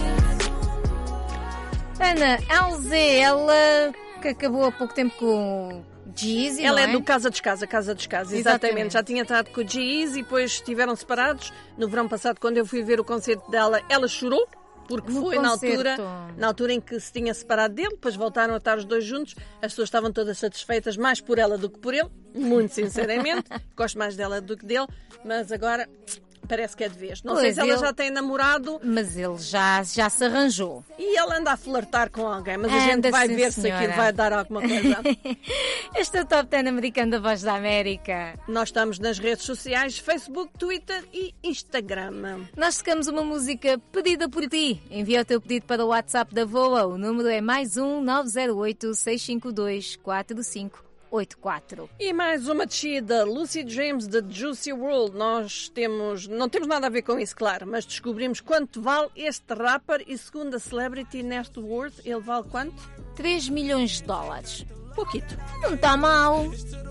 Ana, Halsey, ela que acabou há pouco tempo com G-Eazy, ela não é do Casa dos Casa, exatamente. Já tinha estado com o G-Eazy e depois estiveram separados. No verão passado, quando eu fui ver o concerto dela, ela chorou, porque foi na altura em que se tinha separado dele, depois voltaram a estar os dois juntos. As pessoas estavam todas satisfeitas, mais por ela do que por ele, muito sinceramente. Gosto mais dela do que dele, mas agora parece que é de vez. Não sei se ela já tem namorado. Mas ele já se arranjou. E ele anda a flertar com alguém, mas a gente vai ver se aquilo vai dar alguma coisa. Este é o Top 10 americano da Voz da América. Nós estamos nas redes sociais, Facebook, Twitter e Instagram. Nós tocamos uma música pedida por ti. Envia o teu pedido para o WhatsApp da VOA. O número é +1 908 652 4584. E mais uma descida, Lucid Dreams de Juicy World. Nós não temos nada a ver com isso, claro, mas descobrimos quanto vale este rapper e segundo a Celebrity Net Worth, ele vale quanto? $3 milhões. Pouquito. Não está mal.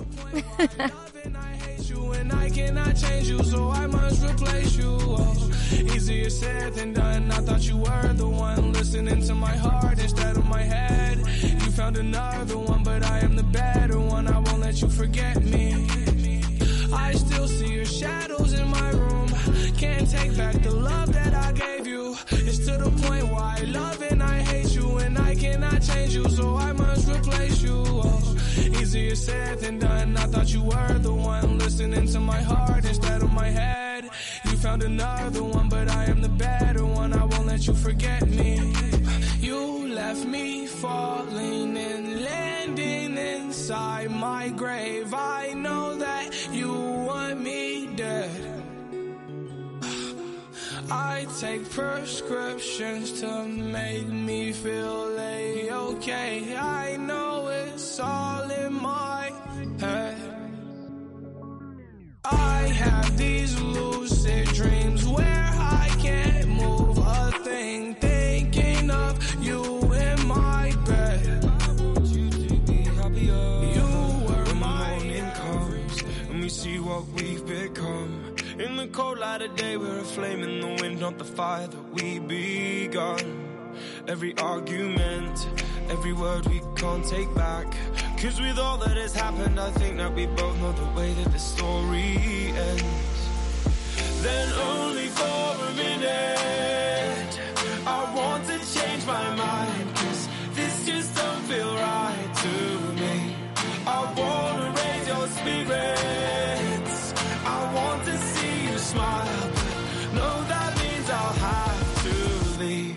And I cannot change you, so I must replace you. Oh, easier said than done. I thought you were the one listening to my heart instead of my head. You found another one, but I am the better one. I won't let you forget me. I still see your shadows in my room. Can't take back the love that I gave you. It's to the point why I love and I hate you, and I cannot change you, so I must replace you. Oh, easier said than done. I thought you were the one listening to my heart instead of my head. You found another one, but I am the better one. I won't let you forget me. You left me falling and landing inside my grave. I know that you want me dead. I take prescriptions to make me feel A-okay. I know it's all in my head. I have these lucid dreams where I can't move a thing, thinking of you in my bed. I want you to be happier. You were my morning comes, and we see what we've become. In the cold light of day, we're a flame in the wind, not the fire that we begun. Every argument, every word we can't take back. 'Cause with all that has happened, I think that we both know the way that the story ends. Then only for a minute, I want to change my mind, 'cause this just don't feel right to me. I wanna raise your spirits, I want to see you smile, but no, that means I'll have to leave.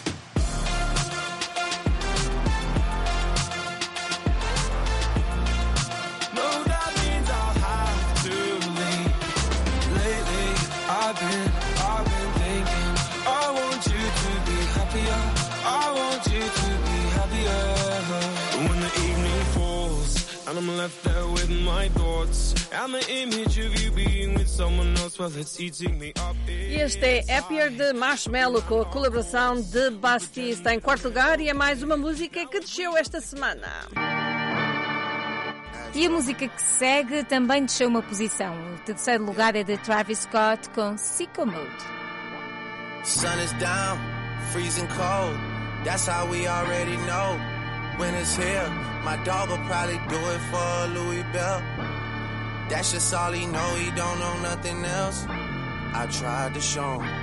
No, that means I'll have to leave. Lately, I've been thinking, I want you to be happier, I want you to be happier. When the evening falls and I'm left there with my thoughts and the image of you being with someone else, well, it's eating me up. Este é Happier de Marshmello com a colaboração de Basti. Está em quarto lugar e é mais uma música que desceu esta semana. E a música que segue também desceu uma posição. O terceiro lugar é de Travis Scott com Sicko Mode. Sun is down, freezing cold. That's how we already know when it's here. My dog will probably do it for a Louis Bell. That's just all he know, he don't know nothing else. I tried to show him.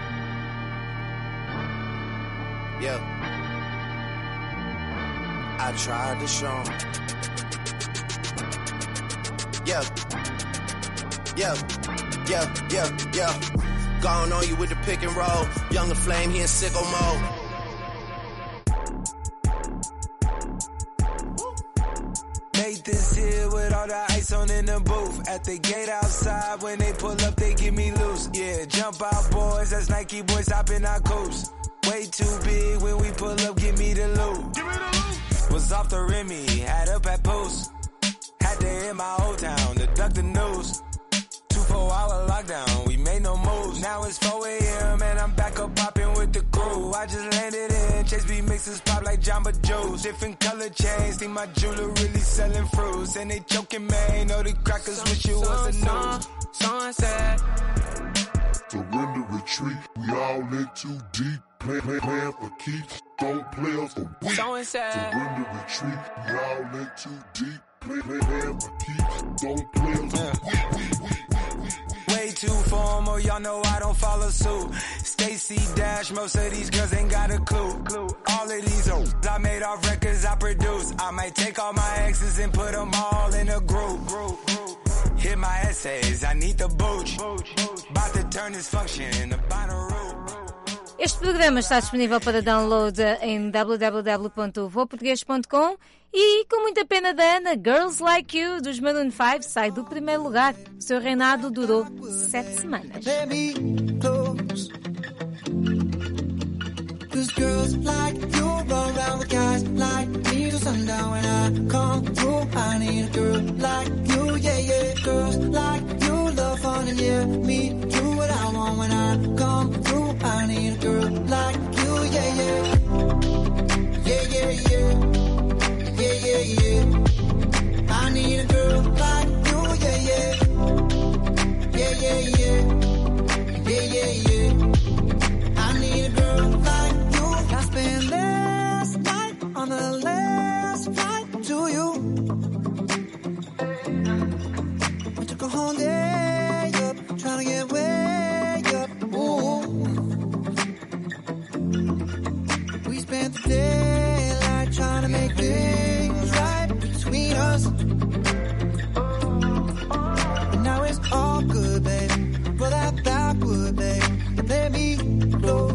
Yeah. I tried to show him. Yeah. Yeah. Yeah. Yeah. Yeah. Gone on you with the pick and roll. Younger Flame, he in sicko mode. This here with all the ice on in the booth. At the gate outside, when they pull up, they give me loose. Yeah, jump out, boys. That's Nike boys hopping our coops. Way too big when we pull up, give me the loot. Was off the Remy, had up at Post. Had to hit my old town to duck the news. 24-hour lockdown, we made no moves. Now it's 4 a.m. and I'm back up popping with the crew. I just landed in, Chase B mixes pop like Jamba Joe's. Different color chains, think my jeweler really selling fruits. And they joking, man, know the crackers wish it was a news. Sunset. Surrender, retreat, we all in too deep. Plan for keeps, don't play us for weak. Surrender, retreat, we all in too deep. Plan for keeps, don't play us for weak. Way too formal, y'all know I don't follow suit. Stacy Dash, most of these girls ain't got a clue. All of these hoes I made off records I produce. I might take all my exes and put them all in a group. Hit my essays, I need the booch. About to turn this function into binary. Este programa está disponível para download em www.voportugues.com e, com muita pena da Ana, Girls Like You, dos Maroon 5, sai do primeiro lugar. O seu reinado durou 7 semanas. Cause girls like you run around with guys like me till sundown. When I come through, I need a girl like you, yeah, yeah. Girls like you love fun and yeah, me do what I want. When I come through, I need a girl like you, yeah, yeah. Yeah, yeah, yeah. Yeah, yeah, yeah. I need a girl like you, yeah, yeah. Yeah, yeah, yeah. Yeah, yeah, yeah. I need a girl like you. I spent last night on the last flight to you. We took a whole day up, trying to get way up. Ooh. We spent the daylight trying to make things right between us. And now it's all good, babe. Roll that backward, babe. Let me close.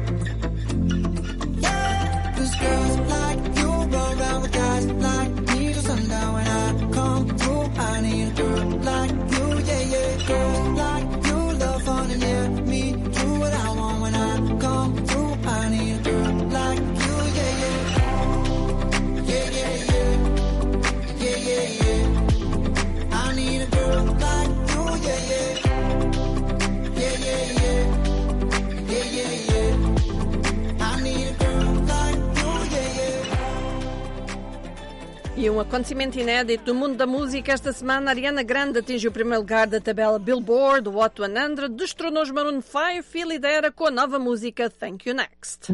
Yeah, 'cause girls like you run around with guys like me till sundown. When I come through, I need a girl like you, yeah, yeah. Girls like you love fun and yeah, me do what I want. When I come through, I need a girl like you, yeah, yeah. Yeah, yeah, yeah. Yeah, yeah, yeah. I need a girl like you, yeah, yeah. Yeah, yeah, yeah. Yeah, yeah, yeah. I need a girl like you, yeah, yeah. E um acontecimento inédito do mundo da música. Esta semana, Ariana Grande atingiu o primeiro lugar da tabela Billboard, o Hot 100, destronou os Maroon 5 e lidera com a nova música Thank You Next.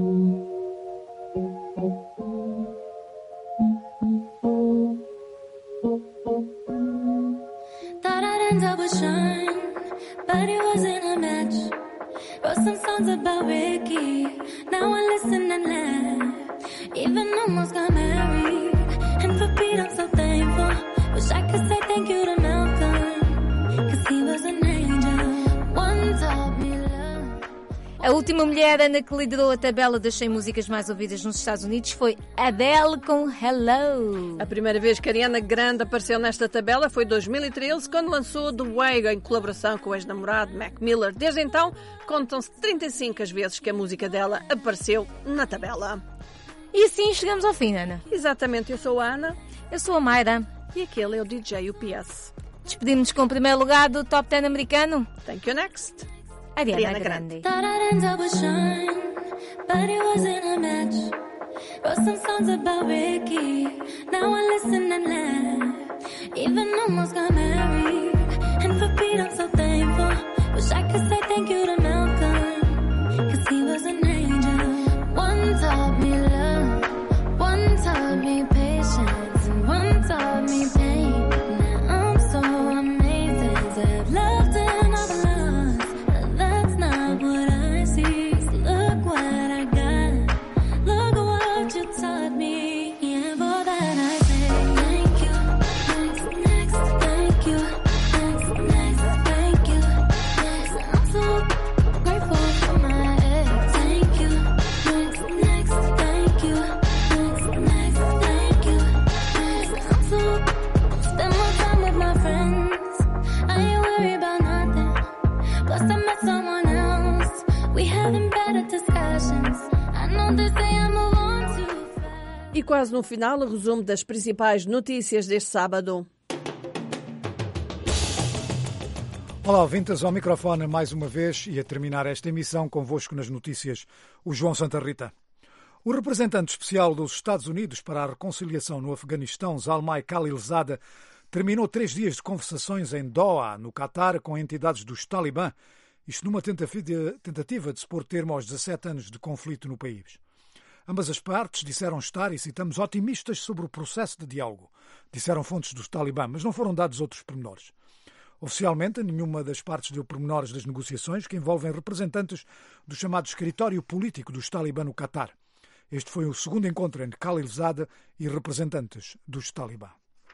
Thought I'd end up with Sean, but it wasn't a match. Wrote some songs about Ricky, now I listen and laugh. Even almost got married, and for Pete I'm so thankful. Wish I could say thank you to Malcolm, 'cause he was an angel. One taught me love. A última mulher, Ana, que liderou a tabela das 100 músicas mais ouvidas nos Estados Unidos foi Adele com Hello. A primeira vez que Ariana Grande apareceu nesta tabela foi em 2013, quando lançou The Way em colaboração com o ex-namorado Mac Miller. Desde então, contam-se 35 as vezes que a música dela apareceu na tabela. E assim chegamos ao fim, Ana. Exatamente, eu sou a Ana. Eu sou a Mayra. E aquele é o DJ UPS. Despedimos-nos com o primeiro lugar do Top 10 americano. Thank you next. Ariana Grande. Thought I'd end up with Sean, but it wasn't a match. Wrote some songs about Ricky, now I listen and laugh. Even almost got married, and for Pete I'm so thankful. Wish I could say thank you to Malcolm, 'cause he was an angel. One taught me love. E quase no final, o resumo das principais notícias deste sábado. Olá, ouvintes, ao microfone mais uma vez e a terminar esta emissão convosco nas notícias, o João Santa Rita. O representante especial dos Estados Unidos para a reconciliação no Afeganistão, Zalmay Khalilzad, terminou 3 dias de conversações em Doha, no Catar, com entidades dos Talibã, isto numa tentativa de se pôr termo aos 17 anos de conflito no país. Ambas as partes disseram estar, e citamos, otimistas sobre o processo de diálogo, disseram fontes dos Talibã, mas não foram dados outros pormenores. Oficialmente, nenhuma das partes deu pormenores das negociações que envolvem representantes do chamado escritório político dos Talibã no Catar. Este foi o segundo encontro entre Khalilzad e representantes dos Talibã.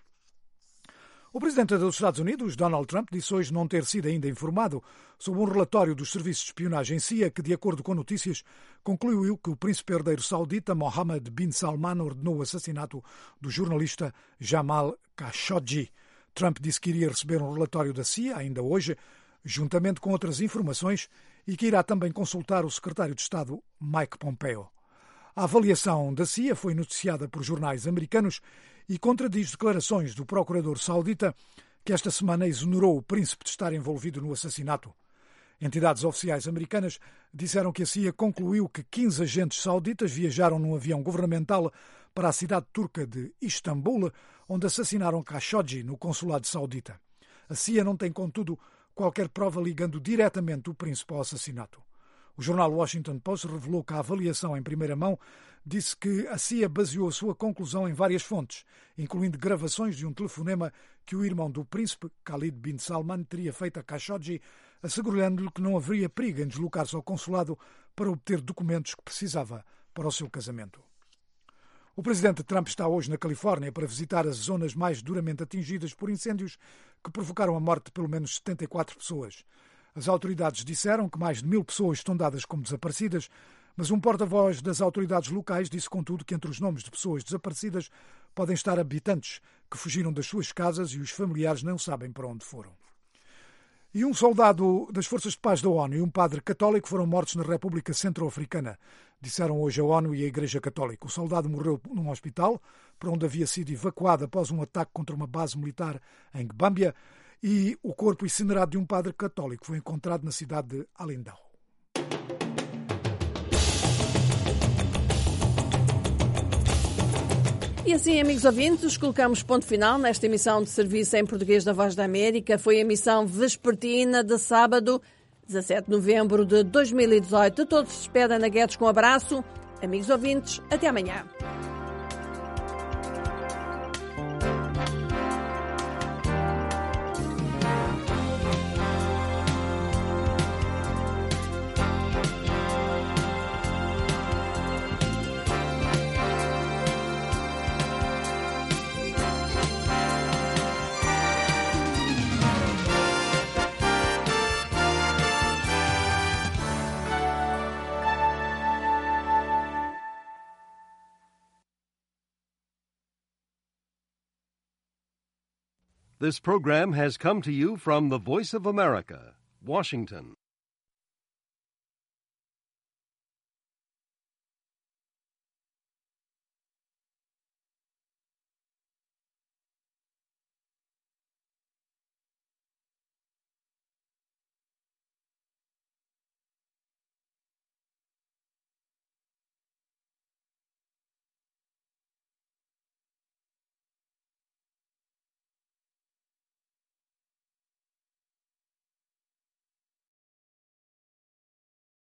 O presidente dos Estados Unidos, Donald Trump, disse hoje não ter sido ainda informado sobre um relatório dos serviços de espionagem CIA que, de acordo com notícias, concluiu que o príncipe herdeiro saudita Mohammed bin Salman ordenou o assassinato do jornalista Jamal Khashoggi. Trump disse que iria receber um relatório da CIA ainda hoje, juntamente com outras informações, e que irá também consultar o secretário de Estado Mike Pompeo. A avaliação da CIA foi noticiada por jornais americanos e contradiz declarações do procurador saudita, que esta semana exonerou o príncipe de estar envolvido no assassinato. Entidades oficiais americanas disseram que a CIA concluiu que 15 agentes sauditas viajaram num avião governamental para a cidade turca de Istambul, onde assassinaram Khashoggi no consulado saudita. A CIA não tem, contudo, qualquer prova ligando diretamente o príncipe ao assassinato. O jornal Washington Post revelou que a avaliação em primeira mão disse que a CIA baseou a sua conclusão em várias fontes, incluindo gravações de um telefonema que o irmão do príncipe, Khalid bin Salman, teria feito a Khashoggi, assegurando-lhe que não haveria perigo em deslocar-se ao consulado para obter documentos que precisava para o seu casamento. O presidente Trump está hoje na Califórnia para visitar as zonas mais duramente atingidas por incêndios que provocaram a morte de pelo menos 74 pessoas. As autoridades disseram que mais de 1000 pessoas estão dadas como desaparecidas, mas um porta-voz das autoridades locais disse, contudo, que entre os nomes de pessoas desaparecidas podem estar habitantes que fugiram das suas casas e os familiares não sabem para onde foram. E um soldado das Forças de Paz da ONU e um padre católico foram mortos na República Centro-Africana, disseram hoje a ONU e a Igreja Católica. O soldado morreu num hospital, para onde havia sido evacuado após um ataque contra uma base militar em Gbambia, e o corpo incinerado de um padre católico foi encontrado na cidade de Alindao. E assim, amigos ouvintes, colocamos ponto final nesta emissão de serviço em português da Voz da América. Foi a emissão vespertina de sábado, 17 de novembro de 2018. Todos se despedem na Guedes com um abraço. Amigos ouvintes, até amanhã. This program has come to you from the Voice of America, Washington.